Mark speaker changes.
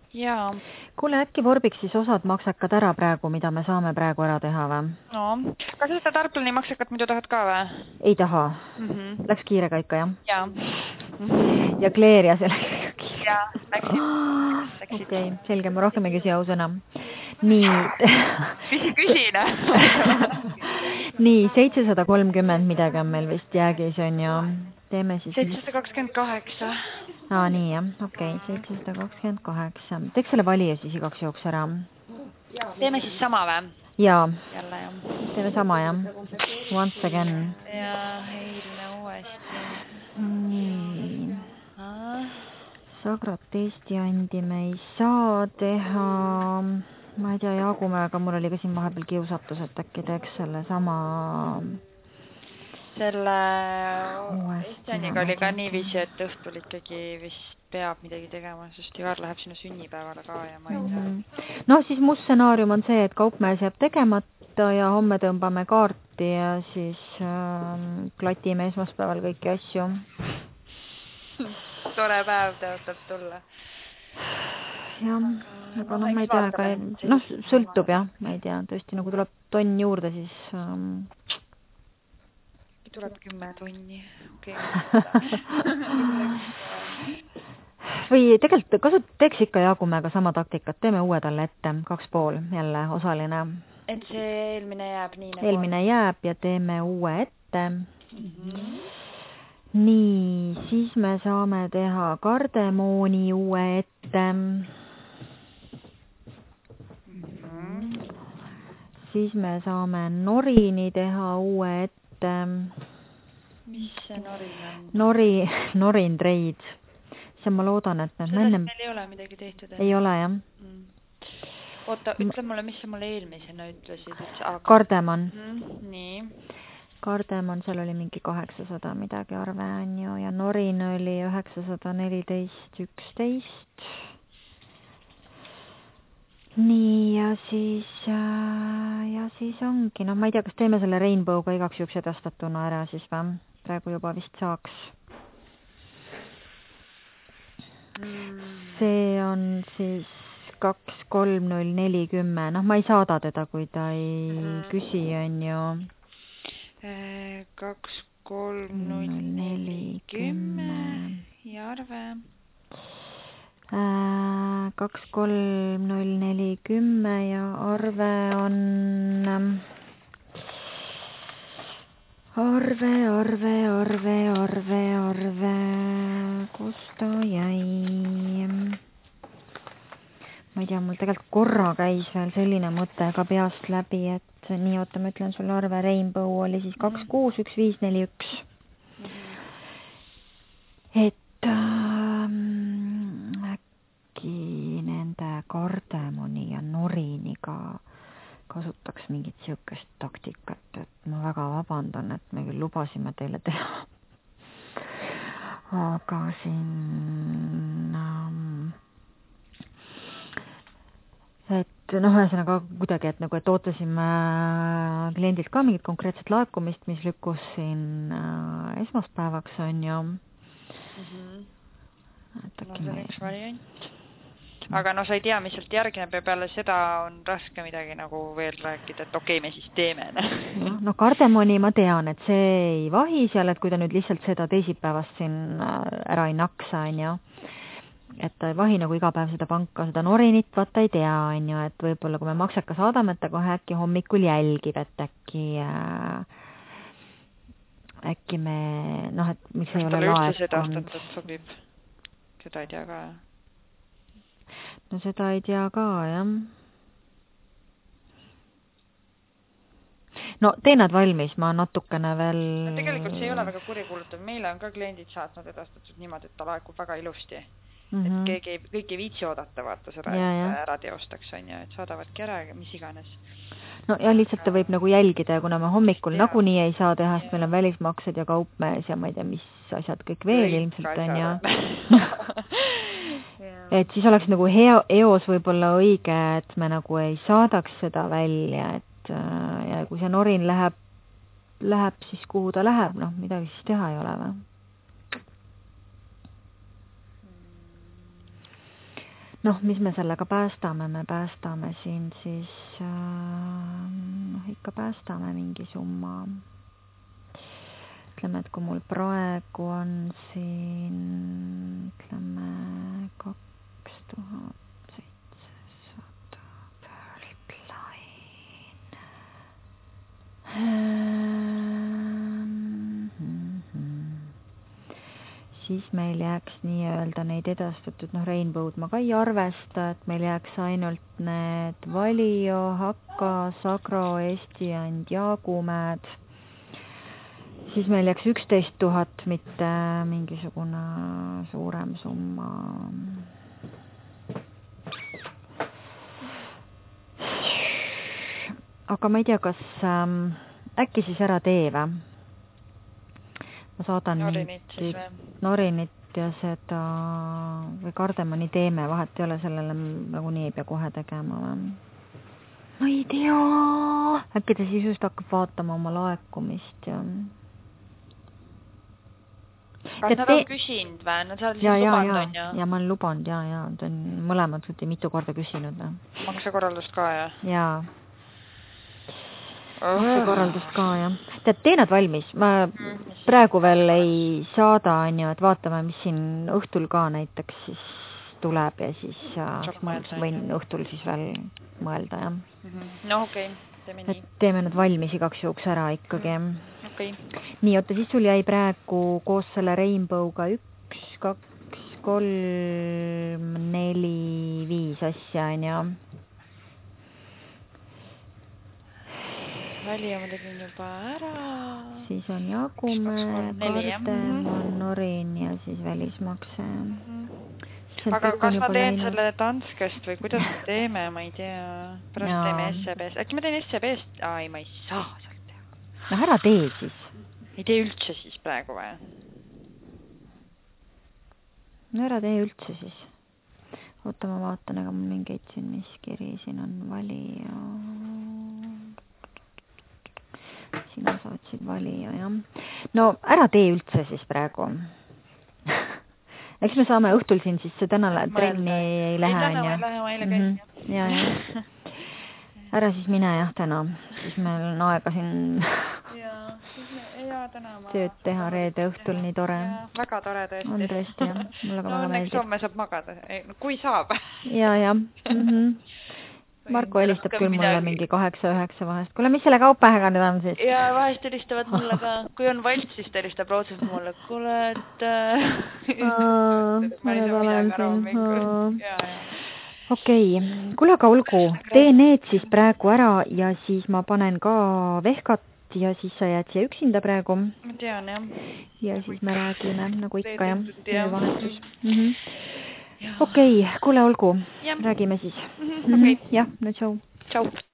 Speaker 1: Jaa.
Speaker 2: Kuule, äkki vorbiks siis osad maksakad ära praegu, mida me saame praegu ära teha või?
Speaker 1: No, kas seda tarplani maksakat muidu tahad ka või?
Speaker 2: Ei taha. Läks kiirega ikka, jah?
Speaker 1: Jaa.
Speaker 2: Ja Kleeria sellega kiire.
Speaker 1: Jaa, läksid.
Speaker 2: Okei, selge, ma rohkem ei küsi ausõna. Nii.
Speaker 1: Küsi.
Speaker 2: Nii, 730 midagi on meil vist jäägis, on ju. Teeme siis...
Speaker 1: 728.
Speaker 2: Nii, jah. Okei, 728. Teeks selle valija siis igaks jooks ära.
Speaker 1: Teeme siis sama või?
Speaker 2: Jaa.
Speaker 1: Jälle, jah.
Speaker 2: Teeme sama, jah. Once again.
Speaker 1: Ja heilne uuesti.
Speaker 2: Nii. Sagrat Eesti andi me ei saa teha. Ma ei tea, Jaagumäega mul oli ka siin vahepeal kiusatus, et äkki teeks selle sama...
Speaker 1: Selle Estjaniga oli ka niiviisi, et õhtul ikkagi vist peab midagi tegema, sest Ivar läheb sinna sünnipäevale ka ja ma ei tea.
Speaker 2: No siis mu stsenaarium on see, et kaupmees jääb tegemata ja homme tõmbame kaarti ja siis klatime esmaspäeval kõiki asju.
Speaker 1: Tore päev tõotab tulla.
Speaker 2: Jah, aga noh, ma ei tea, aga sõltub jah, ma ei tea, tõesti nagu tuleb tonn juurde, siis...
Speaker 1: Tuleb 10 tonni, okei.
Speaker 2: Või tegelikult teeks ikka Jaagumäega sama taktikat, teeme uue talle ette, 2,5 jälle osaline.
Speaker 1: Et see eelmine jääb nii nagu...
Speaker 2: Eelmine jääb ja teeme uue ette. Nii, siis me saame teha kardemooni uue ette. Siis me saame norini teha uue ette.
Speaker 1: Mis see norin on?
Speaker 2: Norin treid. See ma loodan, et need
Speaker 1: sellest meil ei ole midagi tehtud.
Speaker 2: Ei ole, jah.
Speaker 1: Oota, ütle mulle, mis sa mulle eelmisena ütlesid?
Speaker 2: Kardemon.
Speaker 1: Nii.
Speaker 2: Kardemon, seal oli mingi 800 midagi arve on ju ja norin oli 914, 11. Nii, ja siis ongi, noh, ma ei tea, kas teeme selle Rainbow'ga igaks juhuks edastatuna ära siis või? Praegu juba vist saaks. See on siis 23040, noh, ma ei saada teda, kui ta ei küsi, on ju.
Speaker 1: 23040 ja arve...
Speaker 2: 23040 ja arve on arve, kus ta jäi? Ma ei tea, mul tegelikult korra käis veel selline mõte ka peast läbi, et nii, oota, ma ütlen sulle arve, Rainbow oli siis 261541. Et nende kardemoni ja noriniga kasutaks mingit siukest taktikat, et ma väga vabandan, et me küll lubasime teile teha. Aga siin et noh, ühesõnaga kuidagi, et nagu, et ootasime kliendilt ka mingit konkreetset laekumist, mis lükkus siin esmaspäevaks on ju.
Speaker 1: No see on üks variant. Aga no sa ei tea, mis sealt järgneb ja peale seda on raske midagi nagu veel rääkida, et okei, me siis teeme.
Speaker 2: No kardemoni ma tean, et see ei vahi seal, et kui ta nüüd lihtsalt seda teisipäevast siin ära ei naksa, on ju. Et ta ei vahi nagu iga päev seda panka, seda norinit, vaata ei tea, on ju, et võib-olla kui me maksaka saadame, et ta kohe äkki hommikul jälgib, et äkki me, noh, et miks ei ole laekunud.
Speaker 1: Sobib. Seda ei tea ka.
Speaker 2: No seda ei tea ka, jah. No tee nad valmis, ma natukene veel...
Speaker 1: No, tegelikult see ei ole väga kurikuulutav. Meile on ka kliendid saatnud edastatud niimoodi, et ta laekub väga ilusti. Et kõik ei viitsi oodata, vaata seda, et ära teostaks, on ju, et saadavadki ära, mis iganes.
Speaker 2: No ja lihtsalt ta võib nagu jälgida ja kuna me hommikul nagunii ei saa teha, sest meil on välismaksed ja kaupmees ja ma ei tea, mis asjad kõik veel ilmselt on ja... Et siis oleks nagu eos võib-olla õige, et me nagu ei saadaks seda välja, et ja kui see norin läheb siis kuhu ta läheb, noh, midagi siis teha ei ole või? noh, mis me sellega päästame? Me päästame siin siis, ikka päästame mingi summa. Ütleme, et kui mul praegu on siin, ütleme, 2700 Birdline. Siis meil jääks nii-öelda neid edastatud, Rainbow'd ma ka ei arvesta, et meil jääks ainult need Valio, Haka, Sagro, Estiand, Jaagumäed. Siis meil jääks 11 000, mitte mingisugune suurem summa. Aga ma ei tea, kas äkki siis ära tee või? Ma saadan Norinit ja seda või kardemoni teeme, vahet ei ole, sellele nagunii ei pea kohe tegema või? Ma ei tea. Äkki ta siis just hakkab vaatama oma laekumist ja...
Speaker 1: Kas nad on küsinud või? Nad seal siis lubanud on ju?
Speaker 2: Ja ma olen lubanud, ja. Ta on mõlemad mitu korda küsinud.
Speaker 1: Maksekorraldust ka, jah?
Speaker 2: Jaa. Maksekorraldust ka, jah. Tee nad valmis. Ma praegu veel ei saada, et vaatame, mis siin õhtul ka näiteks siis tuleb ja siis võin õhtul siis veel mõelda, jah.
Speaker 1: No okei, teeme nii.
Speaker 2: Teeme nad valmis igaks juhuks ära ikkagi.
Speaker 1: Okay.
Speaker 2: Nii, oota, siis sul jäi praegu koos selle Rainbow'ga 1, 2, 3, 4, 5 asja, on ju.
Speaker 1: Valio ma tegin juba ära.
Speaker 2: Siis on Jaagumäe, Kardemon, Norin ja siis välismakse.
Speaker 1: Aga kas ma teen selle Danskest või kuidas me teeme, ma ei tea. Pärast teeme SCB-st. Äkki ma teen SCB-st? Ei, ma ei saa sealt teha.
Speaker 2: No ära tee siis.
Speaker 1: Ei tee üldse siis praegu või?
Speaker 2: No ära tee üldse siis. Oota, ma vaatan, ega mul mingeid siin, mis kiri siin on, Valio. Sina saatsid Valio, jah. No ära tee üldse siis praegu. Eks me saame õhtul siin siis täna trenni ei lähe.
Speaker 1: Ei lähe, ma eile käin.
Speaker 2: Ja. Ära siis mine jah täna, siis meil on aega siin tööd teha reede õhtul, nii tore.
Speaker 1: Väga tore tõesti.
Speaker 2: On tõesti, jah. Mulle ka väga meeldib.
Speaker 1: Õnneks homme saab magada, kui saab.
Speaker 2: Ja. Marko helistab küll mulle mingi 8-9 vahest. Kuule, mis selle kaupahega nüüd on siis?
Speaker 1: Ja vahest helistavad mulle ka. Kui on valts, siis helistab rootsast mulle. Kuule, et... ma ei saa midagi ära hommikul.
Speaker 2: Okei. Kuule, aga olgu. Tee need siis praegu ära ja siis ma panen ka vehkat ja siis sa jääd siia üksinda praegu.
Speaker 1: Ma tean, jah.
Speaker 2: Ja siis me räägime, nagu ikka, jah. Okei, kuule, olgu. Räägime siis. Jah, no tšau.
Speaker 1: Tšau.